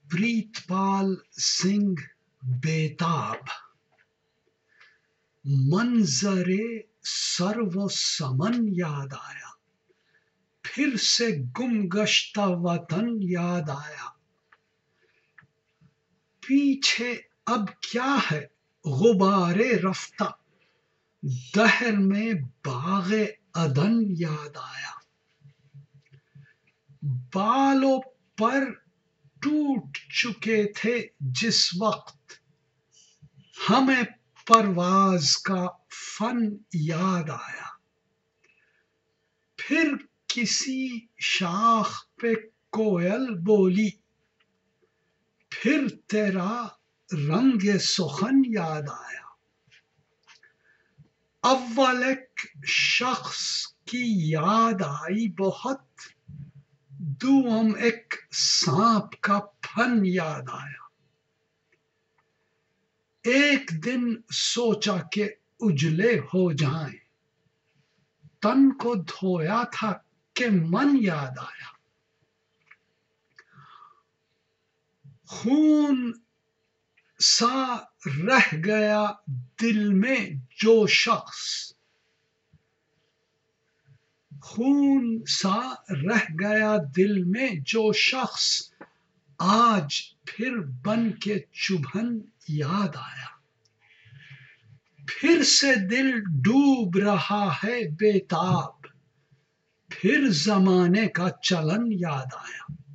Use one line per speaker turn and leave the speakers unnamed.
پریتپال سنگھ بیتاب، منظر سرو سمن یاد آیا، پھر سے گم گشتہ وطن یاد آیا، پیچھے اب کیا ہے غبار رفتہ، دہر میں باغ عدن یاد آیا، بالوں پر ٹوٹ چکے تھے جس وقت، ہمیں پرواز کا فن یاد آیا، پھر کسی شاخ پہ کوئل بولی، پھر تیرا رنگ سخن یاد آیا، اول ایک شخص کی یاد آئی بہت، دوم ایک سانپ کا پھن یاد آیا، ایک دن سوچا کہ اجلے ہو جائیں، تن کو دھویا تھا کہ من یاد آیا، خون سا رہ گیا دل میں جو شخص، خون سا رہ گیا دل میں جو شخص، آج پھر بن کے چبھن یاد آیا، پھر سے دل ڈوب رہا ہے بے تاب، پھر زمانے کا چلن یاد آیا۔